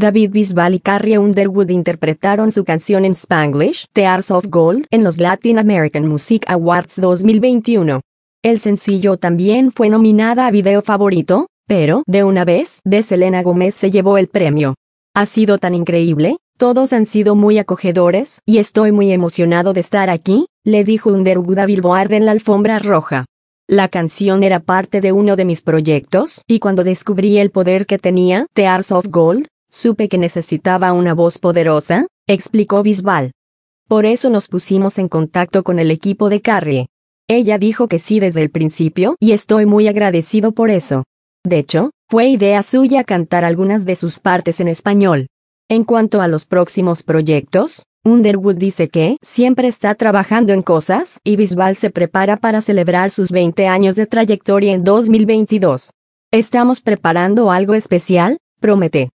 David Bisbal y Carrie Underwood interpretaron su canción en Spanglish, Tears of Gold, en los Latin American Music Awards 2021. El sencillo también fue nominada a Video Favorito, pero, de una vez, de Selena Gomez se llevó el premio. Ha sido tan increíble, todos han sido muy acogedores, y estoy muy emocionado de estar aquí, le dijo Underwood a Billboard en la alfombra roja. La canción era parte de uno de mis proyectos, y cuando descubrí el poder que tenía, Tears of Gold, supe que necesitaba una voz poderosa, explicó Bisbal. Por eso nos pusimos en contacto con el equipo de Carrie. Ella dijo que sí desde el principio y estoy muy agradecido por eso. De hecho, fue idea suya cantar algunas de sus partes en español. En cuanto a los próximos proyectos, Underwood dice que siempre está trabajando en cosas y Bisbal se prepara para celebrar sus 20 años de trayectoria en 2022. Estamos preparando algo especial, promete.